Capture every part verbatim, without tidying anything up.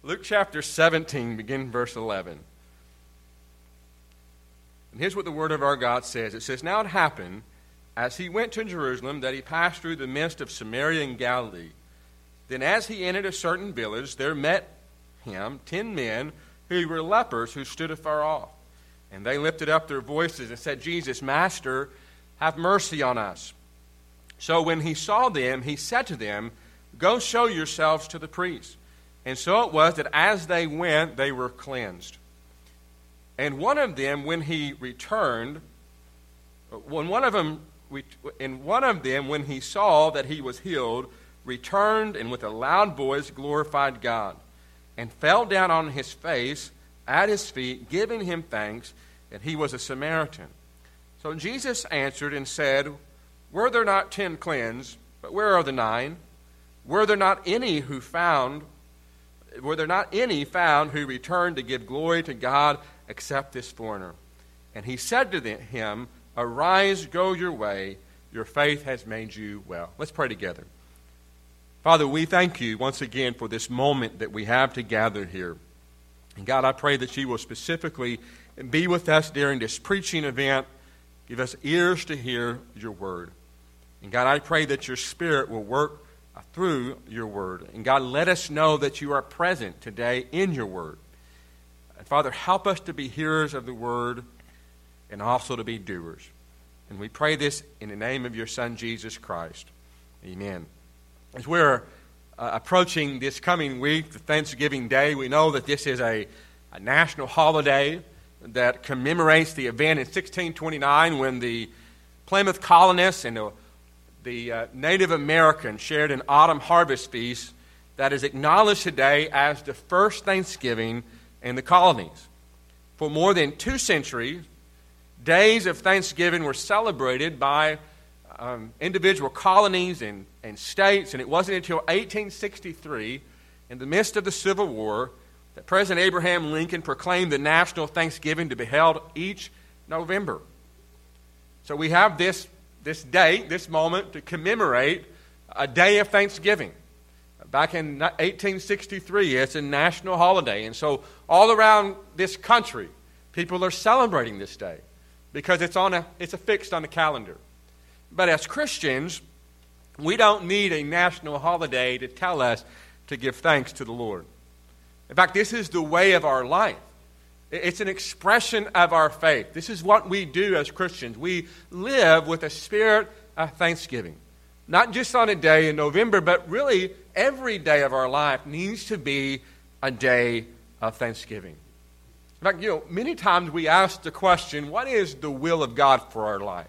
Luke chapter seventeen, begin verse eleven. And here's what the word of our God says. It says, "Now it happened, as he went to Jerusalem, that he passed through the midst of Samaria and Galilee. Then as he entered a certain village, there met him ten men who were lepers, who stood afar off. And they lifted up their voices and said, 'Jesus, Master, have mercy on us.' So when he saw them, he said to them, 'Go show yourselves to the priests.' And so it was that as they went, they were cleansed. And one of them, when he returned, when one of them, and one of them, when he saw that he was healed, returned and with a loud voice glorified God, and fell down on his face at his feet, giving him thanks, and he was a Samaritan. So Jesus answered and said, 'Were there not ten cleansed? But where are the nine? Were there not any who found, were there not any found who returned to give glory to God except this foreigner?' And he said to him, 'Arise, go your way. Your faith has made you well.'" Let's pray together. Father, we thank you once again for this moment that we have to gather here. And God, I pray that you will specifically be with us during this preaching event. Give us ears to hear your word. And God, I pray that your Spirit will work through your word. And God, let us know that you are present today in your word. And Father, help us to be hearers of the word and also to be doers. And we pray this in the name of your Son, Jesus Christ. Amen. As we're uh, approaching this coming week, the Thanksgiving Day, we know that this is a, a national holiday that commemorates the event in sixteen twenty-nine when the Plymouth colonists and the, the uh, Native Americans shared an autumn harvest feast that is acknowledged today as the first Thanksgiving in the colonies. For more than two centuries, days of Thanksgiving were celebrated by um, individual colonies and, and states, and it wasn't until eighteen sixty-three, in the midst of the Civil War, that President Abraham Lincoln proclaimed the national Thanksgiving to be held each November. So we have this, this date, this moment, to commemorate a day of Thanksgiving. Back in eighteen sixty-three, it's a national holiday. And so all around this country, people are celebrating this day because it's on a it's affixed on the calendar. But as Christians, we don't need a national holiday to tell us to give thanks to the Lord. In fact, this is the way of our life. It's an expression of our faith. This is what we do as Christians. We live with a spirit of thanksgiving. Not just on a day in November, but really every day of our life needs to be a day of thanksgiving. In fact, you know, many times we ask the question, what is the will of God for our life?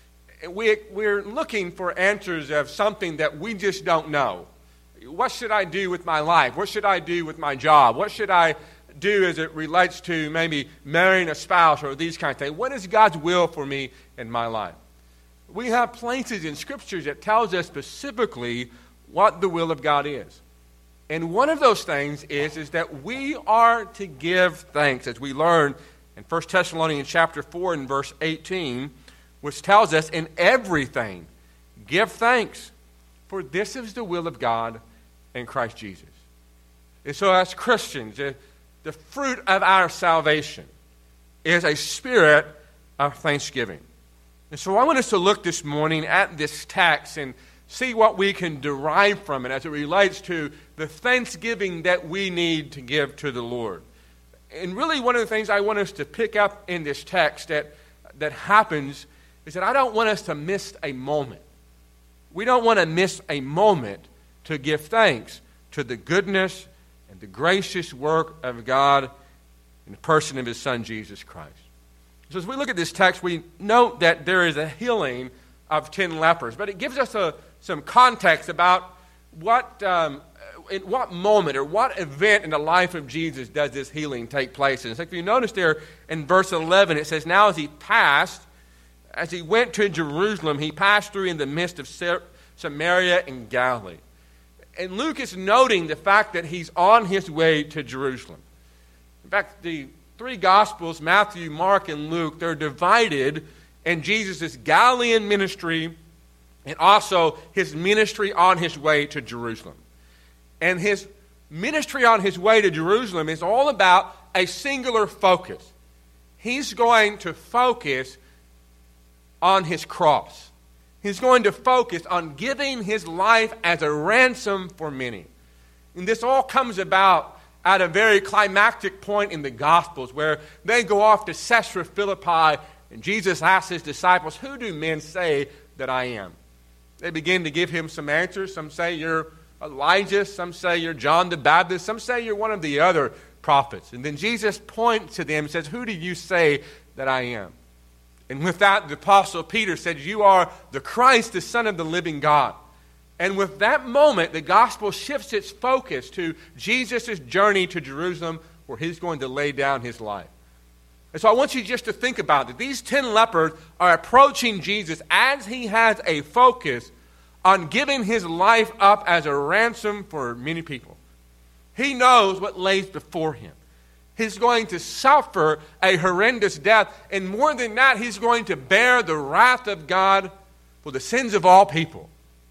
We, we're looking for answers of something that we just don't know. What should I do with my life? What should I do with my job? What should I do as it relates to maybe marrying a spouse or these kinds of things? What is God's will for me in my life? We have places in Scriptures that tells us specifically what the will of God is. And one of those things is, is that we are to give thanks, as we learn in First Thessalonians chapter four and verse eighteen, which tells us, in everything, give thanks, for this is the will of God in Christ Jesus. And so as Christians, the, the fruit of our salvation is a spirit of thanksgiving. And so I want us to look this morning at this text and see what we can derive from it as it relates to the thanksgiving that we need to give to the Lord. And really one of the things I want us to pick up in this text that, that happens is that I don't want us to miss a moment. We don't want to miss a moment to give thanks to the goodness and the gracious work of God in the person of His Son, Jesus Christ. So as we look at this text, we note that there is a healing of ten lepers, but it gives us a, some context about what, um, in what moment or what event in the life of Jesus does this healing take place. And so if you notice there in verse eleven, it says, "Now as he passed, as he went to Jerusalem, he passed through in the midst of Samaria and Galilee." And Luke is noting the fact that he's on his way to Jerusalem. In fact, the three Gospels, Matthew, Mark, and Luke, they're divided in Jesus' Galilean ministry and also his ministry on his way to Jerusalem. And his ministry on his way to Jerusalem is all about a singular focus. He's going to focus on his cross. He's going to focus on giving his life as a ransom for many. And this all comes about at a very climactic point in the Gospels where they go off to Caesarea Philippi and Jesus asks his disciples, "Who do men say that I am?" They begin to give him some answers. Some say you're Elijah. Some say you're John the Baptist. Some say you're one of the other prophets. And then Jesus points to them and says, "Who do you say that I am?" And with that, the Apostle Peter said, "You are the Christ, the Son of the living God." And with that moment, the gospel shifts its focus to Jesus' journey to Jerusalem where he's going to lay down his life. And so I want you just to think about that. These ten lepers are approaching Jesus as he has a focus on giving his life up as a ransom for many people. He knows what lays before him. He's going to suffer a horrendous death. And more than that, he's going to bear the wrath of God for the sins of all people.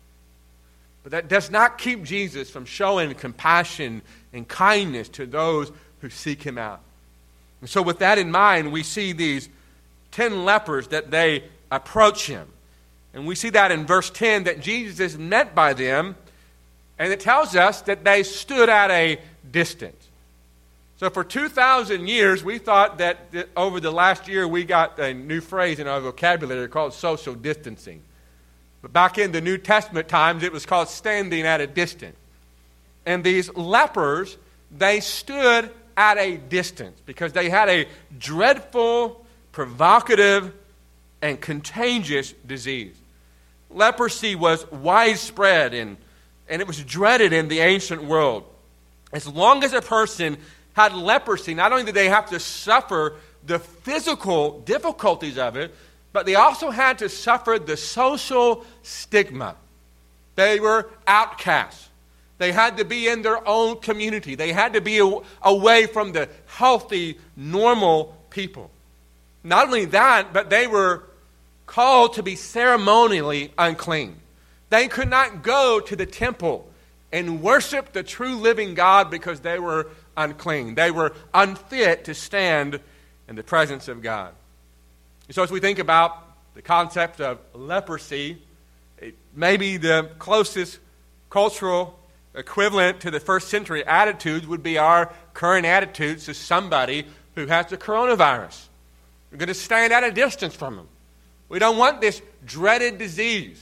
But that does not keep Jesus from showing compassion and kindness to those who seek him out. And so with that in mind, we see these ten lepers that they approach him. And we see that in verse ten, that Jesus is met by them. And it tells us that they stood at a distance. So for two thousand years, we thought that over the last year we got a new phrase in our vocabulary called social distancing. But back in the New Testament times, it was called standing at a distance. And these lepers, they stood at a distance because they had a dreadful, provocative, and contagious disease. Leprosy was widespread and, and it was dreaded in the ancient world. As long as a person had leprosy, not only did they have to suffer the physical difficulties of it, but they also had to suffer the social stigma. They were outcasts. They had to be in their own community. They had to be away from the healthy, normal people. Not only that, but they were called to be ceremonially unclean. They could not go to the temple and worship the true living God because they were unclean. They were unfit to stand in the presence of God. So as we think about the concept of leprosy, it may be the closest cultural equivalent to the first century attitudes would be our current attitudes to somebody who has the coronavirus. We're going to stand at a distance from them. We don't want this dreaded disease.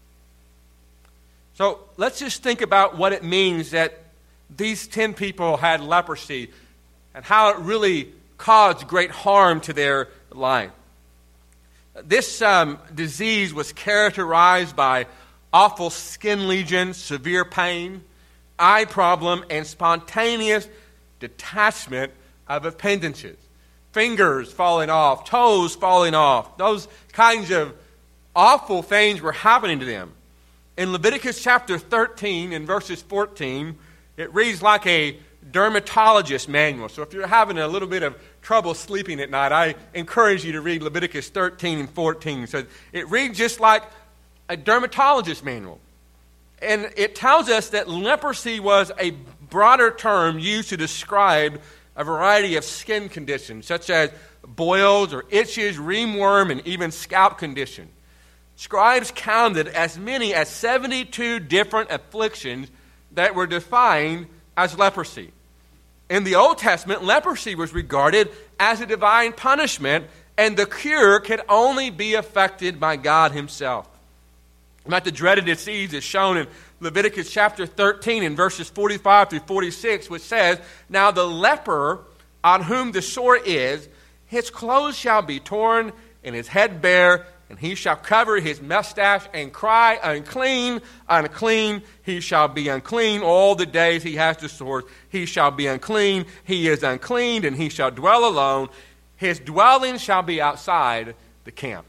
So let's just think about what it means that these ten people had leprosy and how it really caused great harm to their life. This um, disease was characterized by awful skin lesions, severe pain, eye problem, and spontaneous detachment of appendages. Fingers falling off, toes falling off. Those kinds of awful things were happening to them. In Leviticus chapter thirteen, in verses fourteen, it reads like a dermatologist manual. So if you're having a little bit of trouble sleeping at night, I encourage you to read Leviticus thirteen and fourteen. So it reads just like a dermatologist manual. And it tells us that leprosy was a broader term used to describe a variety of skin conditions, such as boils or itches, ringworm, and even scalp condition. Scribes counted as many as seventy-two different afflictions that were defined as leprosy. In the Old Testament, leprosy was regarded as a divine punishment, and the cure could only be effected by God himself. About the dreaded disease is shown in Leviticus chapter thirteen in verses forty-five through forty-six, which says, "Now the leper on whom the sore is, his clothes shall be torn and his head bare, and he shall cover his mustache and cry, unclean, unclean, he shall be unclean. All the days he has the sore, he shall be unclean. He is unclean, and he shall dwell alone. His dwelling shall be outside the camp."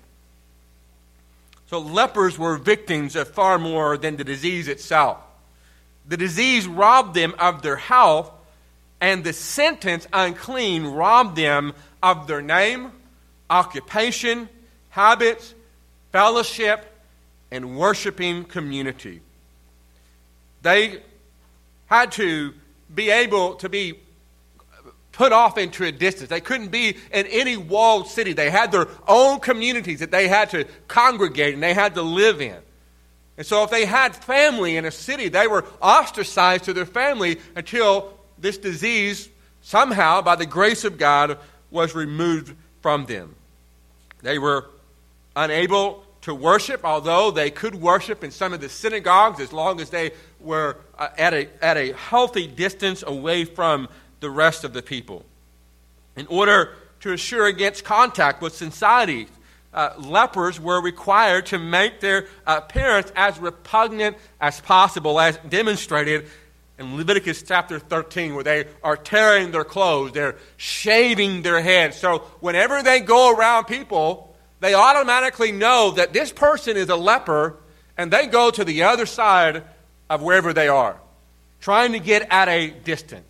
So lepers were victims of far more than the disease itself. The disease robbed them of their health, and the sentence unclean robbed them of their name, occupation, habits, fellowship, and worshiping community. They had to be able to be put off into a distance. They couldn't be in any walled city. They had their own communities that they had to congregate and they had to live in. And so if they had family in a city, they were ostracized to their family until this disease somehow, by the grace of God, was removed from them. They were unable to worship, although they could worship in some of the synagogues as long as they were uh, at a, at a healthy distance away from the rest of the people. In order to assure against contact with society, uh, lepers were required to make their appearance as repugnant as possible, as demonstrated in Leviticus chapter thirteen, where they are tearing their clothes, they're shaving their heads. So whenever they go around people, they automatically know that this person is a leper, and they go to the other side of wherever they are, trying to get at a distance.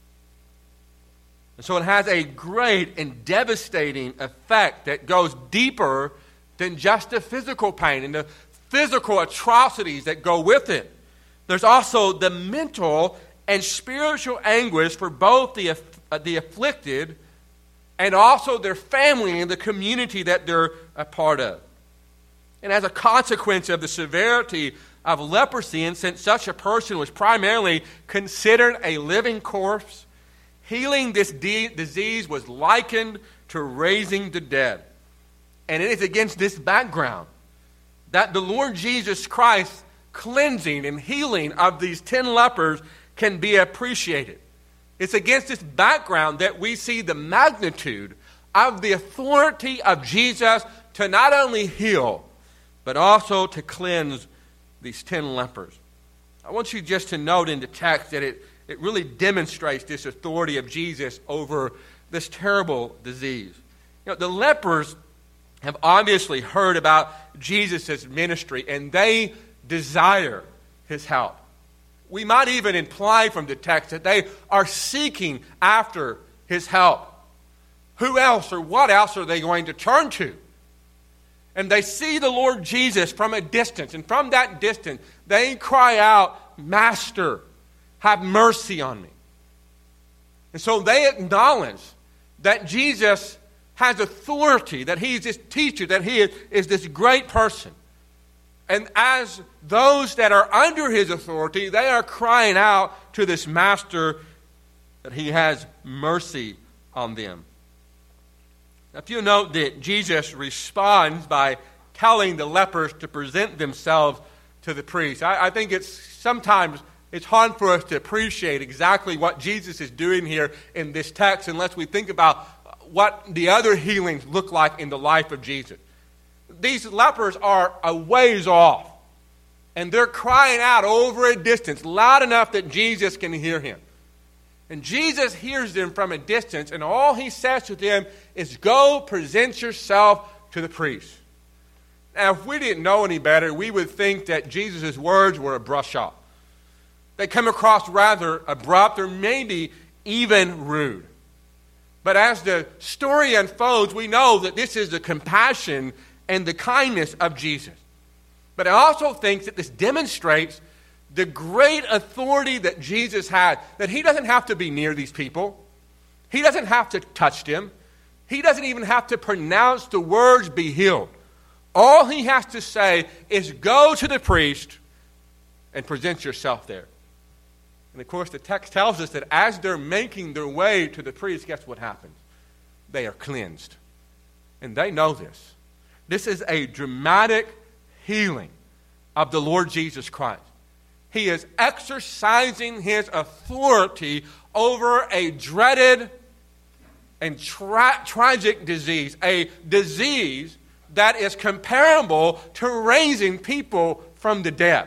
And so it has a great and devastating effect that goes deeper than just the physical pain and the physical atrocities that go with it. There's also the mental and spiritual anguish for both the, uh, the afflicted and also their family and the community that they're a part of. And as a consequence of the severity of leprosy, and since such a person was primarily considered a living corpse, healing this de- disease was likened to raising the dead. And it is against this background that the Lord Jesus Christ's cleansing and healing of these ten lepers can be appreciated. It's against this background that we see the magnitude of the authority of Jesus to not only heal, but also to cleanse these ten lepers. I want you just to note in the text that it, it really demonstrates this authority of Jesus over this terrible disease. You know, the lepers have obviously heard about Jesus' ministry, and they desire his help. We might even imply from the text that they are seeking after his help. Who else or what else are they going to turn to? And they see the Lord Jesus from a distance, and from that distance they cry out, "Master, have mercy on me." And so they acknowledge that Jesus has authority, that he is this teacher, that he is this great person. And as those that are under his authority, they are crying out to this master that he has mercy on them. Now, if you note that Jesus responds by telling the lepers to present themselves to the priest, I, I think it's sometimes it's hard for us to appreciate exactly what Jesus is doing here in this text unless we think about what the other healings look like in the life of Jesus. These lepers are a ways off, and they're crying out over a distance, loud enough that Jesus can hear him. And Jesus hears them from a distance, and all he says to them is, "Go present yourself to the priest." Now, if we didn't know any better, we would think that Jesus' words were a brush off. They come across rather abrupt or maybe even rude. But as the story unfolds, we know that this is the compassion and the kindness of Jesus. But I also think that this demonstrates the great authority that Jesus had, that he doesn't have to be near these people. He doesn't have to touch them. He doesn't even have to pronounce the words, "be healed." All he has to say is, "Go to the priest and present yourself there." And of course, the text tells us that as they're making their way to the priest, guess what happens? They are cleansed. And they know this. This is a dramatic healing of the Lord Jesus Christ. He is exercising his authority over a dreaded and tra- tragic disease, a disease that is comparable to raising people from the dead.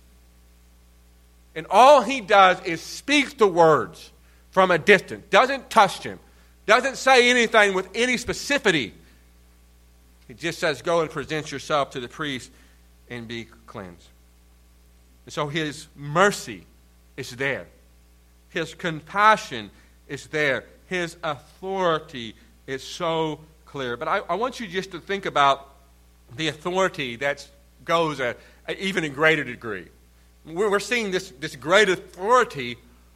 And all he does is speak the words from a distance, doesn't touch him, doesn't say anything with any specificity. He just says, "Go and present yourself to the priest and be cleansed." And so his mercy is there. His compassion is there. His authority is so clear. But I, I want you just to think about the authority that goes a, a even a greater degree. We're, we're seeing this, this great authority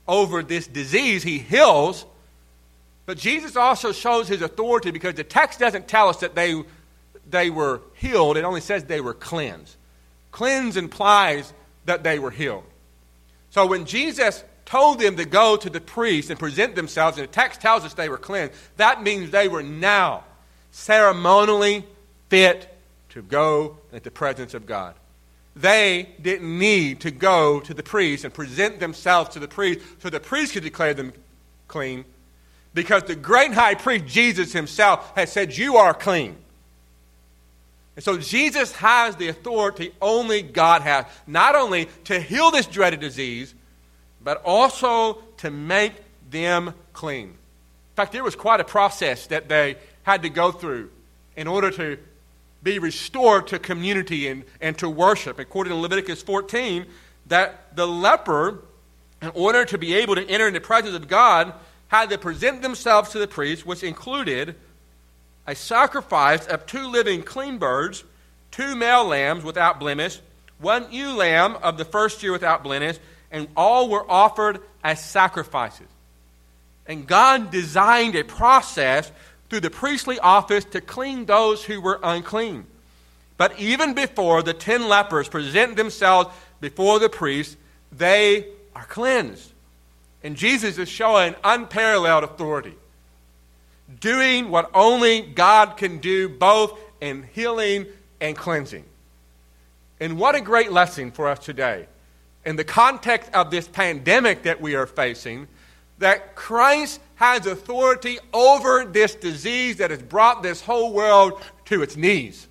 over this disease. He heals. But Jesus also shows his authority because the text doesn't tell us that they, they were healed. It only says they were cleansed. Cleanse implies that they were healed. So when Jesus told them to go to the priest and present themselves, and the text tells us they were cleansed, that means they were now ceremonially fit to go into the presence of God. They didn't need to go to the priest and present themselves to the priest so the priest could declare them clean, because the great high priest, Jesus himself, has said, you are clean. And so Jesus has the authority only God has, not only to heal this dreaded disease, but also to make them clean. In fact, there was quite a process that they had to go through in order to be restored to community and, and to worship. According to Leviticus fourteen, that the leper, in order to be able to enter in the presence of God, had to present themselves to the priest, which included a sacrifice of two living clean birds, two male lambs without blemish, one ewe lamb of the first year without blemish, and all were offered as sacrifices. And God designed a process through the priestly office to clean those who were unclean. But even before the ten lepers present themselves before the priest, they are cleansed. And Jesus is showing unparalleled authority, doing what only God can do, both in healing and cleansing. And what a great lesson for us today, in the context of this pandemic that we are facing, that Christ has authority over this disease that has brought this whole world to its knees.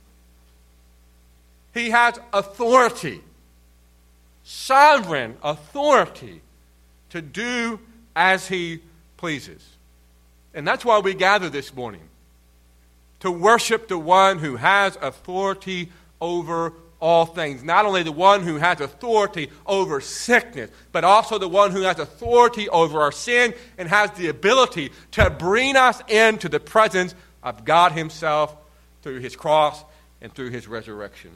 He has authority, sovereign authority, to do as he pleases. And that's why we gather this morning, to worship the one who has authority over all things. Not only the one who has authority over sickness, but also the one who has authority over our sin and has the ability to bring us into the presence of God himself through his cross and through his resurrection.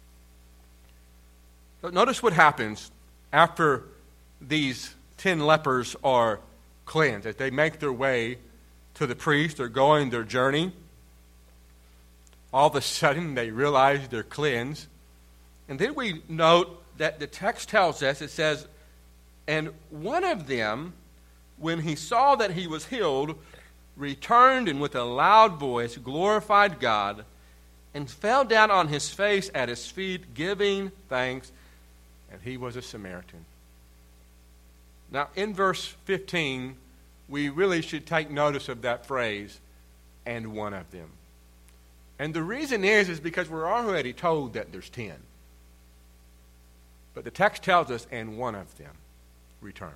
But notice what happens after these ten lepers are cleansed. As they make their way to the priest, they're going their journey. All of a sudden, they realize they're cleansed. And then we note that the text tells us, it says, and one of them, when he saw that he was healed, returned and with a loud voice glorified God and fell down on his face at his feet, giving thanks. And he was a Samaritan. Now, in verse fifteen, we really should take notice of that phrase, and one of them. And the reason is, is because we're already told that there's ten. But the text tells us, and one of them returns.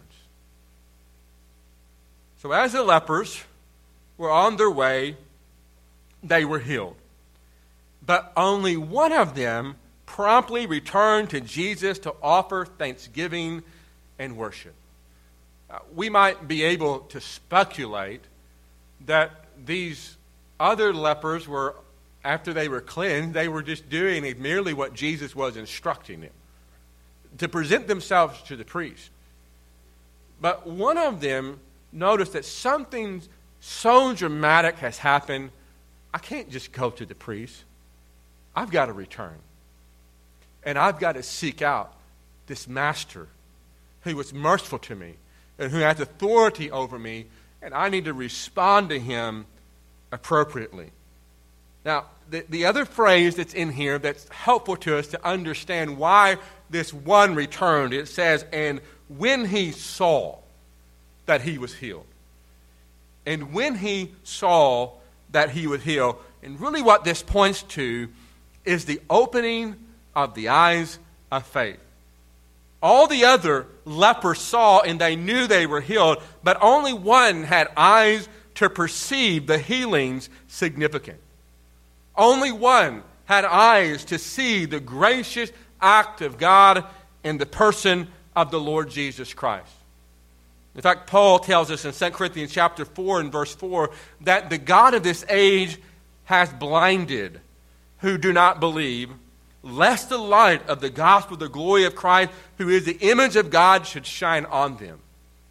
So as the lepers were on their way, they were healed. But only one of them promptly returned to Jesus to offer thanksgiving and worship. Uh, we might be able to speculate that these other lepers were, after they were cleansed, they were just doing merely what Jesus was instructing them, to present themselves to the priest. But one of them noticed that something so dramatic has happened, I can't just go to the priest. I've got to return. And I've got to seek out this master who was merciful to me and who has authority over me, and I need to respond to him appropriately. Now, the, the other phrase that's in here that's helpful to us to understand why this one returned, it says, and when he saw that he was healed. And when he saw that he was healed, and really what this points to is the opening of the eyes of faith. All the other lepers saw and they knew they were healed, but only one had eyes to perceive the healing's significance. Only one had eyes to see the gracious act of God in the person of the Lord Jesus Christ. In fact, Paul tells us in Second Corinthians chapter four and verse four that the God of this age has blinded who do not believe, lest the light of the gospel of the glory of Christ, who is the image of God, should shine on them.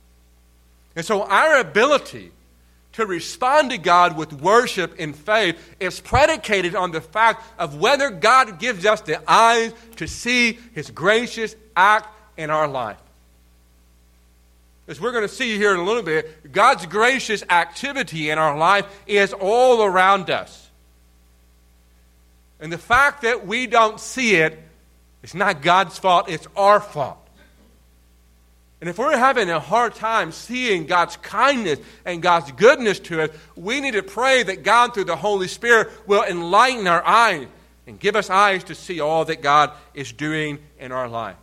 And so our ability to respond to God with worship in faith is predicated on the fact of whether God gives us the eyes to see His gracious act in our life. As we're going to see here in a little bit, God's gracious activity in our life is all around us. And the fact that we don't see it is not God's fault, it's our fault. And if we're having a hard time seeing God's kindness and God's goodness to us, we need to pray that God, through the Holy Spirit, will enlighten our eyes and give us eyes to see all that God is doing in our life.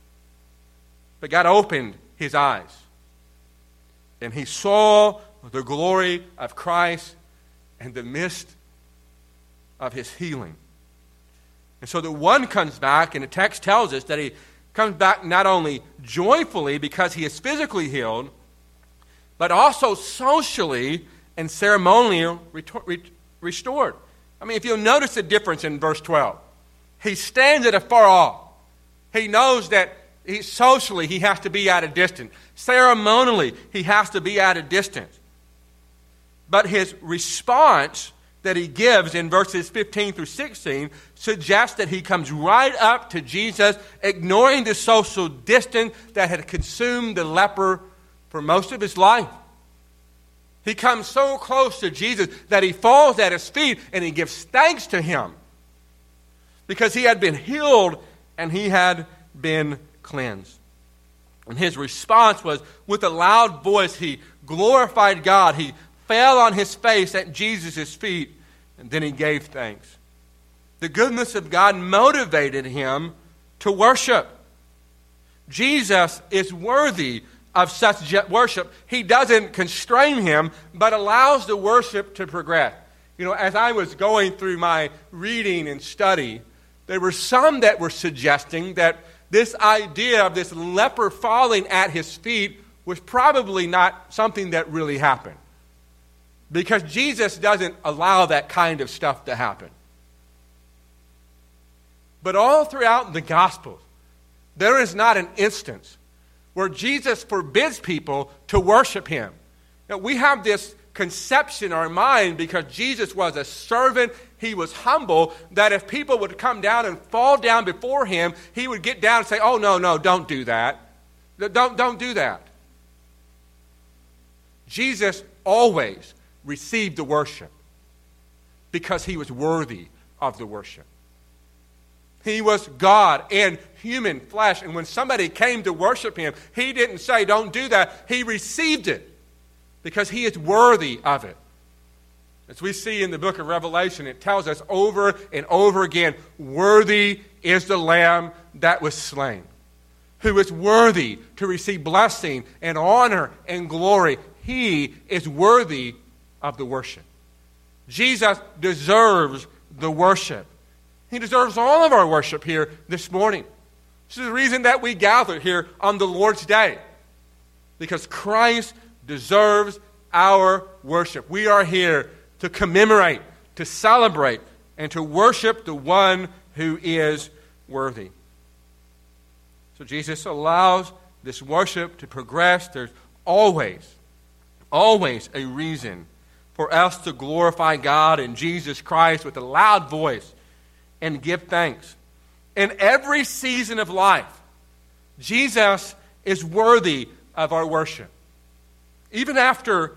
But God opened His eyes, and He saw the glory of Christ in the midst of His healing. And so the one comes back, and the text tells us that he comes back not only joyfully because he is physically healed, but also socially and ceremonially restored. I mean, if you'll notice the difference in verse twelve, he stands at a far off. He knows that he, socially he has to be at a distance. Ceremonially, he has to be at a distance. But his response that he gives in verses fifteen through sixteen suggests that he comes right up to Jesus, ignoring the social distance that had consumed the leper for most of his life. He comes so close to Jesus that he falls at his feet and he gives thanks to him because he had been healed and he had been cleansed. And his response was, with a loud voice, he glorified God. He fell on his face at Jesus' feet, and then he gave thanks. The goodness of God motivated him to worship. Jesus is worthy of such worship. He doesn't constrain him, but allows the worship to progress. You know, as I was going through my reading and study, there were some that were suggesting that this idea of this leper falling at his feet was probably not something that really happened, because Jesus doesn't allow that kind of stuff to happen. But all throughout the Gospels, there is not an instance where Jesus forbids people to worship him. Now, we have this conception in our mind, because Jesus was a servant, he was humble, that if people would come down and fall down before him, he would get down and say, oh, no, no, don't do that. Don't, don't do that. Jesus always received the worship because he was worthy of the worship. He was God in human flesh, and when somebody came to worship him, he didn't say, don't do that. He received it because he is worthy of it. As we see in the book of Revelation, it tells us over and over again, worthy is the Lamb that was slain, who is worthy to receive blessing and honor and glory. He is worthy of the worship. Jesus deserves the worship. He deserves all of our worship here this morning. This is the reason that we gather here on the Lord's Day, because Christ deserves our worship. We are here to commemorate, to celebrate, and to worship the one who is worthy. So Jesus allows this worship to progress. There's always, always a reason for us to glorify God and Jesus Christ with a loud voice and give thanks. In every season of life, Jesus is worthy of our worship. Even after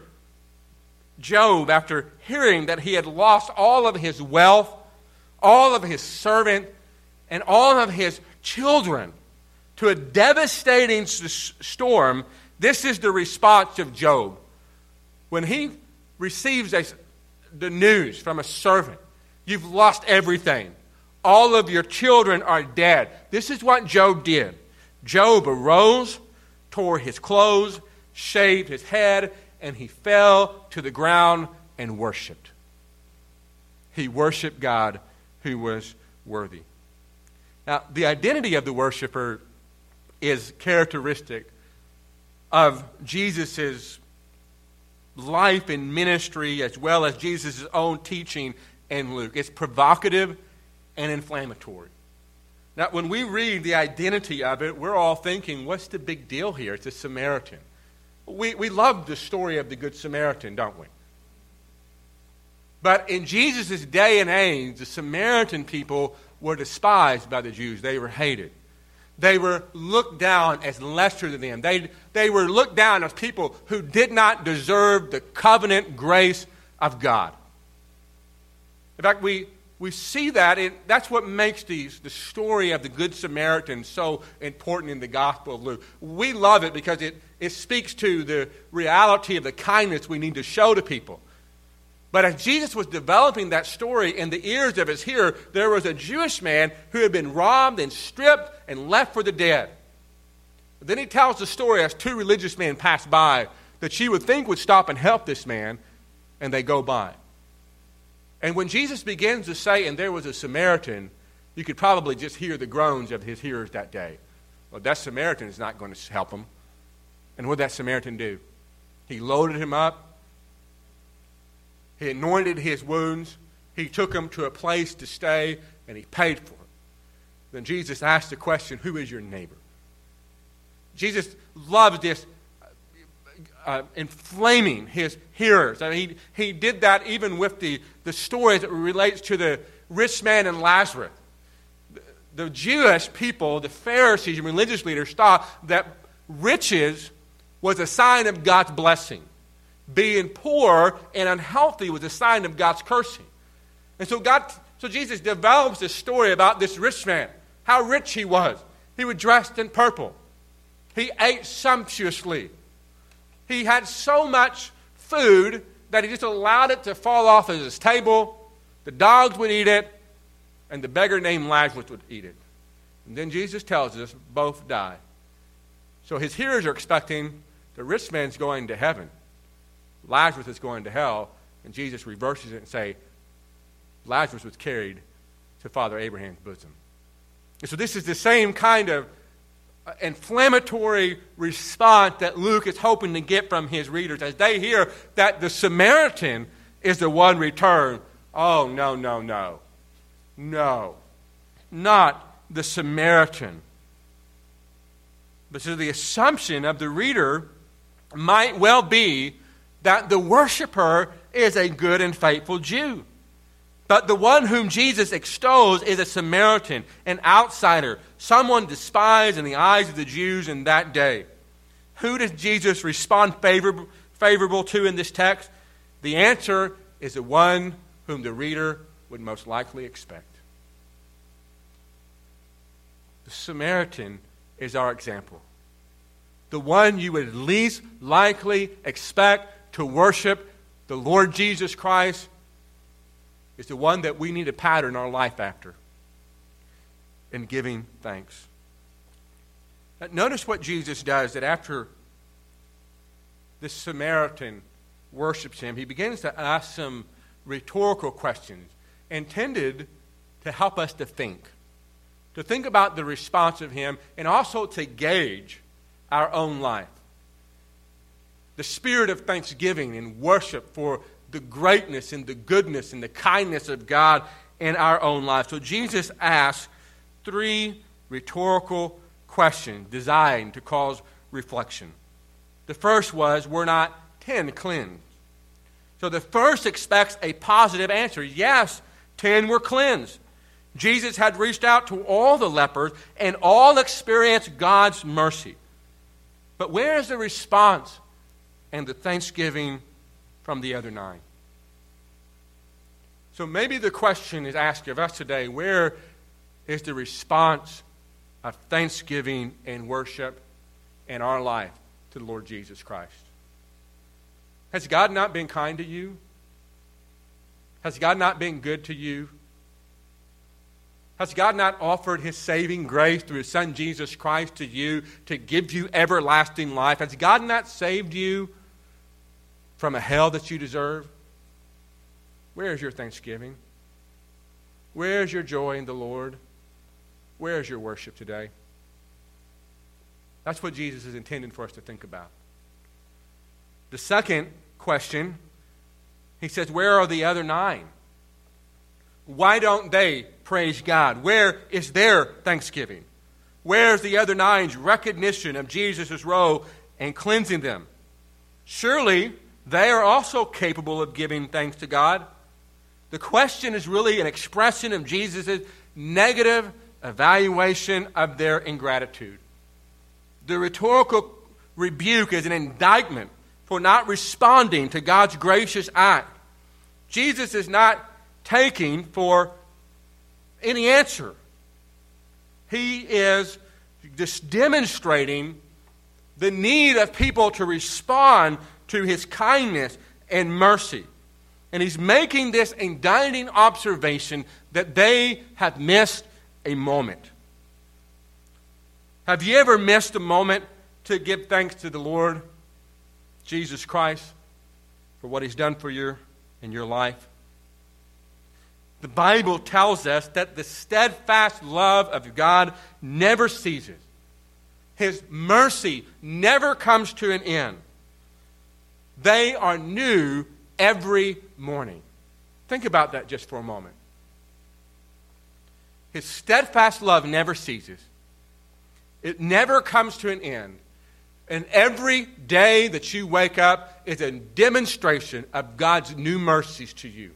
Job, after hearing that he had lost all of his wealth, all of his servant, and all of his children to a devastating s- storm, this is the response of Job. When he receives a, the news from a servant, you've lost everything. All of your children are dead. This is what Job did. Job arose, tore his clothes, shaved his head, and he fell to the ground and worshiped. He worshiped God who was worthy. Now, the identity of the worshiper is characteristic of Jesus' life and ministry, as well as Jesus' own teaching in Luke. It's provocative and inflammatory. Now, when we read the identity of it, we're all thinking, what's the big deal here? It's a Samaritan. We, we love the story of the Good Samaritan, don't we? But in Jesus' day and age, the Samaritan people were despised by the Jews. They were hated. They were looked down as lesser than them. They, they were looked down as people who did not deserve the covenant grace of God. In fact, we, we see that. In, that's what makes these, the story of the Good Samaritan so important in the Gospel of Luke. We love it because it, it speaks to the reality of the kindness we need to show to people. But as Jesus was developing that story in the ears of his hearer, there was a Jewish man who had been robbed and stripped and left for the dead. But then he tells the story as two religious men pass by that you would think would stop and help this man, and they go by. And when Jesus begins to say, and there was a Samaritan, you could probably just hear the groans of his hearers that day. Well, that Samaritan is not going to help him. And what did that Samaritan do? He loaded him up. He anointed his wounds. He took him to a place to stay, and he paid for it. Then Jesus asked the question, who is your neighbor? Jesus loves this uh, inflaming his hearers. I mean, he, he did that even with the, the story that relates to the rich man and Lazarus. The, the Jewish people, the Pharisees and religious leaders thought that riches was a sign of God's blessing. Being poor and unhealthy was a sign of God's cursing. And so God, so Jesus develops this story about this rich man, how rich he was. He was dressed in purple. He ate sumptuously. He had so much food that he just allowed it to fall off of his table. The dogs would eat it, and the beggar named Lazarus would eat it. And then Jesus tells us both die. So his hearers are expecting the rich man's going to heaven. Lazarus is going to hell, and Jesus reverses it and say, Lazarus was carried to Father Abraham's bosom. And so this is the same kind of inflammatory response that Luke is hoping to get from his readers as they hear that the Samaritan is the one returned. Oh, no, no, no. No. Not the Samaritan. But so the assumption of the reader might well be that the worshiper is a good and faithful Jew. But the one whom Jesus extols is a Samaritan, an outsider, someone despised in the eyes of the Jews in that day. Who does Jesus respond favorable, favorable to in this text? The answer is the one whom the reader would most likely expect. The Samaritan is our example. The one you would least likely expect to worship the Lord Jesus Christ is the one that we need to pattern our life after in giving thanks. Now, notice what Jesus does, that after this Samaritan worships him, he begins to ask some rhetorical questions intended to help us to think, to think about the response of him and also to gauge our own life. The spirit of thanksgiving and worship for the greatness and the goodness and the kindness of God in our own lives. So Jesus asks three rhetorical questions designed to cause reflection. The first was, were not ten cleansed? So the first expects a positive answer. Yes, ten were cleansed. Jesus had reached out to all the lepers and all experienced God's mercy. But where is the response and the thanksgiving from the other nine? So maybe the question is asked of us today, where is the response of thanksgiving and worship in our life to the Lord Jesus Christ? Has God not been kind to you? Has God not been good to you? Has God not offered his saving grace through his Son Jesus Christ to you to give you everlasting life? Has God not saved you from a hell that you deserve? Where is your thanksgiving? Where is your joy in the Lord? Where is your worship today? That's what Jesus is intending for us to think about. The second question, he says, where are the other nine? Why don't they praise God? Where is their thanksgiving? Where is the other nine's recognition of Jesus' role in cleansing them? Surely they are also capable of giving thanks to God. The question is really an expression of Jesus' negative evaluation of their ingratitude. The rhetorical rebuke is an indictment for not responding to God's gracious act. Jesus is not taking for any answer. He is just demonstrating the need of people to respond to his kindness and mercy. And he's making this indicting observation that they have missed a moment. Have you ever missed a moment to give thanks to the Lord Jesus Christ for what he's done for you in your life? The Bible tells us that the steadfast love of God never ceases. His mercy never comes to an end. They are new every morning. Think about that just for a moment. His steadfast love never ceases. It never comes to an end. And every day that you wake up is a demonstration of God's new mercies to you.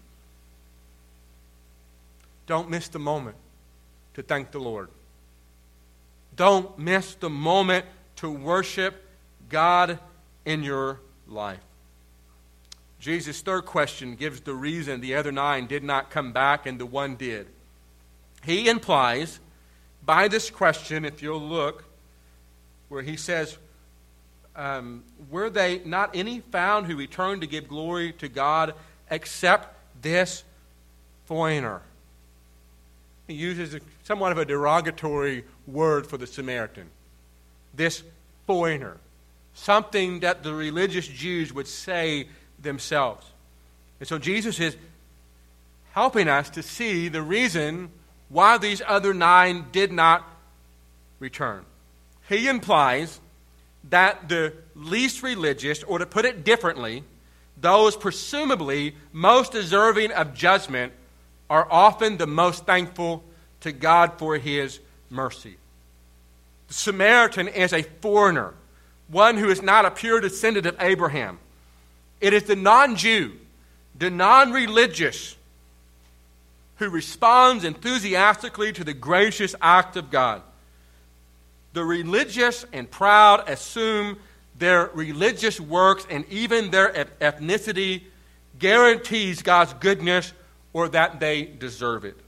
Don't miss the moment to thank the Lord. Don't miss the moment to worship God in your life. Jesus' third question gives the reason the other nine did not come back and the one did. He implies by this question, if you'll look, where he says, um, were they not any found who returned to give glory to God except this foreigner? He uses a, somewhat of a derogatory word for the Samaritan. This foreigner. Something that the religious Jews would say themselves. And so Jesus is helping us to see the reason why these other nine did not return. He implies that the least religious, or to put it differently, those presumably most deserving of judgment, are often the most thankful to God for his mercy. The Samaritan is a foreigner, one who is not a pure descendant of Abraham. It is the non-Jew, the non-religious, who responds enthusiastically to the gracious act of God. The religious and proud assume their religious works and even their ethnicity guarantees God's goodness or that they deserve it.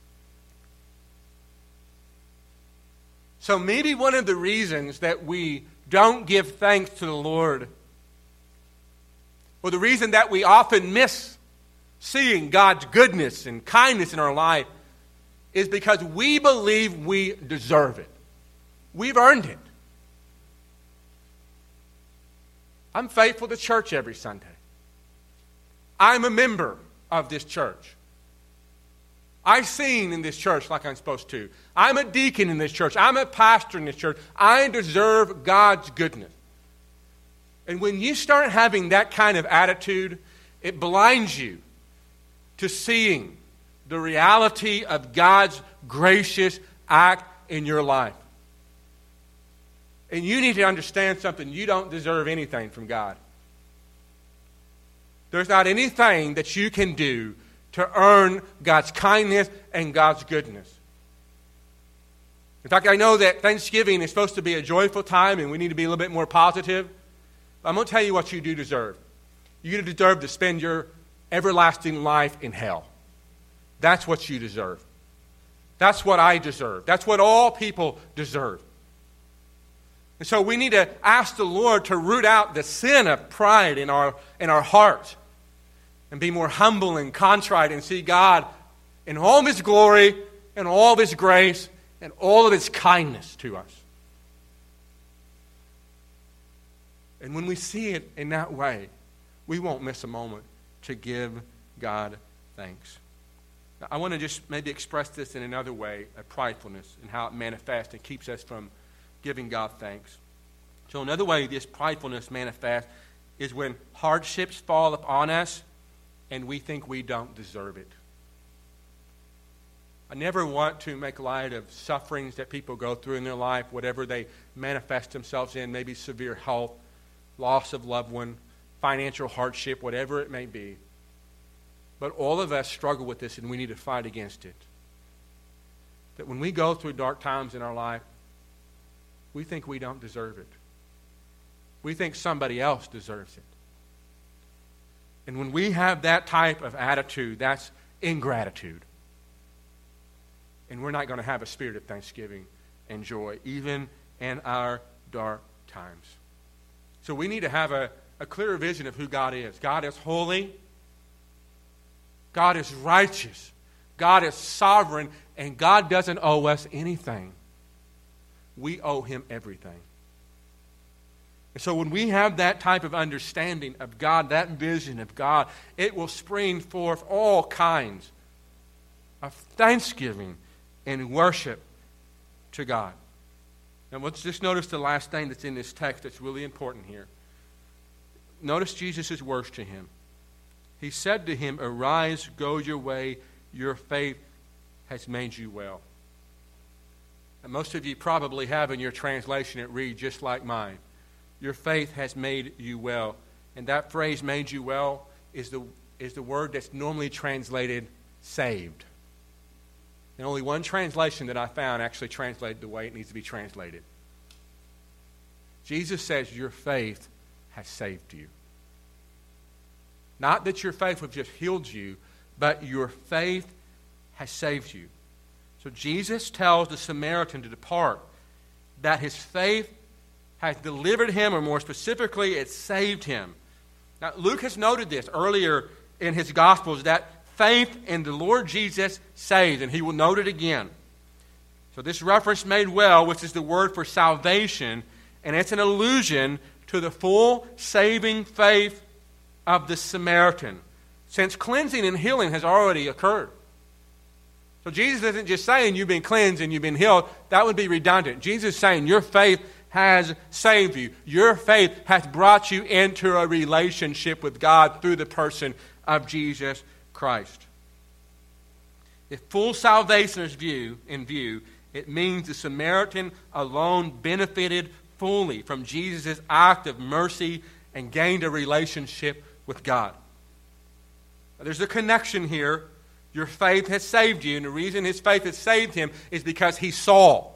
So maybe one of the reasons that we don't give thanks to the Lord, or the reason that we often miss seeing God's goodness and kindness in our life, is because we believe we deserve it. We've earned it. I'm faithful to church every Sunday. I'm a member of this church. I sing in this church like I'm supposed to. I'm a deacon in this church. I'm a pastor in this church. I deserve God's goodness. And when you start having that kind of attitude, it blinds you to seeing the reality of God's gracious act in your life. And you need to understand something. You don't deserve anything from God. There's not anything that you can do to earn God's kindness and God's goodness. In fact, I know that Thanksgiving is supposed to be a joyful time and we need to be a little bit more positive. But I'm going to tell you what you do deserve. You deserve to spend your everlasting life in hell. That's what you deserve. That's what I deserve. That's what all people deserve. And so we need to ask the Lord to root out the sin of pride in our, in our heart and be more humble and contrite and see God in all of his glory and all of his grace and all of his kindness to us. And when we see it in that way, we won't miss a moment to give God thanks. Now, I want to just maybe express this in another way, of pridefulness and how it manifests and keeps us from giving God thanks. So another way this pridefulness manifests is when hardships fall upon us and we think we don't deserve it. I never want to make light of sufferings that people go through in their life, whatever they manifest themselves in, maybe severe health, loss of loved one, financial hardship, whatever it may be. But all of us struggle with this, and we need to fight against it. That when we go through dark times in our life, we think we don't deserve it. We think somebody else deserves it. And when we have that type of attitude, that's ingratitude. And we're not going to have a spirit of thanksgiving and joy, even in our dark times. So we need to have a, a clearer vision of who God is. God is holy. God is righteous. God is sovereign. And God doesn't owe us anything. We owe Him everything. And so when we have that type of understanding of God, that vision of God, it will spring forth all kinds of thanksgiving and worship to God. Now let's just notice the last thing that's in this text that's really important here. Notice Jesus' words to him. He said to him, "Arise, go your way, your faith has made you well." And most of you probably have in your translation it reads just like mine. Your faith has made you well. And that phrase, "made you well," is the, is the word that's normally translated saved. And only one translation that I found actually translated the way it needs to be translated. Jesus says your faith has saved you. Not that your faith would have just healed you, but your faith has saved you. So Jesus tells the Samaritan to depart, that his faith has delivered him, or more specifically, it saved him. Now, Luke has noted this earlier in his Gospels, that faith in the Lord Jesus saves, and he will note it again. So this reference, "made well," which is the word for salvation, and it's an allusion to the full saving faith of the Samaritan, since cleansing and healing has already occurred. So Jesus isn't just saying you've been cleansed and you've been healed. That would be redundant. Jesus is saying your faith has saved you. Your faith has brought you into a relationship with God through the person of Jesus Christ. If full salvation is view, in view, it means the Samaritan alone benefited fully from Jesus' act of mercy and gained a relationship with God. Now, there's a connection here. Your faith has saved you, and the reason his faith has saved him is because he saw.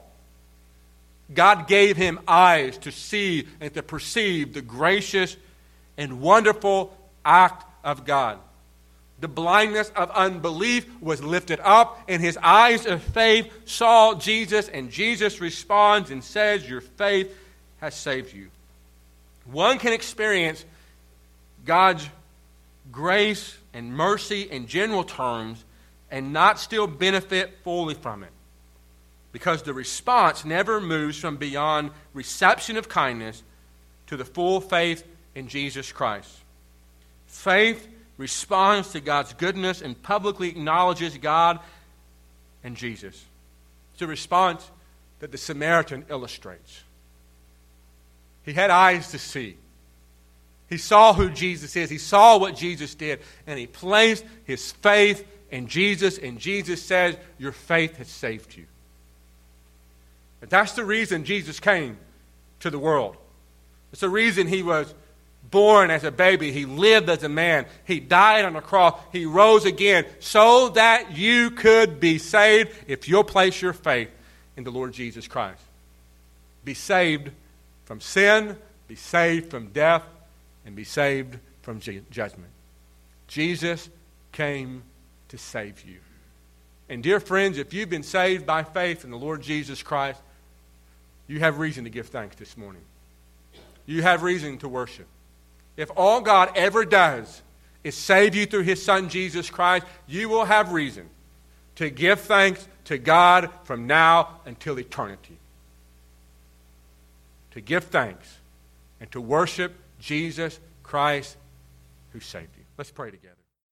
God gave him eyes to see and to perceive the gracious and wonderful act of God. The blindness of unbelief was lifted up, and his eyes of faith saw Jesus, and Jesus responds and says, your faith has saved you. One can experience God's grace and mercy in general terms and not still benefit fully from it, because the response never moves from beyond reception of kindness to the full faith in Jesus Christ. Faith responds to God's goodness and publicly acknowledges God and Jesus. It's a response that the Samaritan illustrates. He had eyes to see. He saw who Jesus is. He saw what Jesus did. And he placed his faith in Jesus. And Jesus says, your faith has saved you. But that's the reason Jesus came to the world. It's the reason he was born as a baby. He lived as a man. He died on the cross. He rose again so that you could be saved if you'll place your faith in the Lord Jesus Christ. Be saved from sin, be saved from death, and be saved from judgment. Jesus came to save you. And dear friends, if you've been saved by faith in the Lord Jesus Christ, you have reason to give thanks this morning. You have reason to worship. If all God ever does is save you through His Son Jesus Christ, you will have reason to give thanks to God from now until eternity. To give thanks and to worship Jesus Christ who saved you. Let's pray together.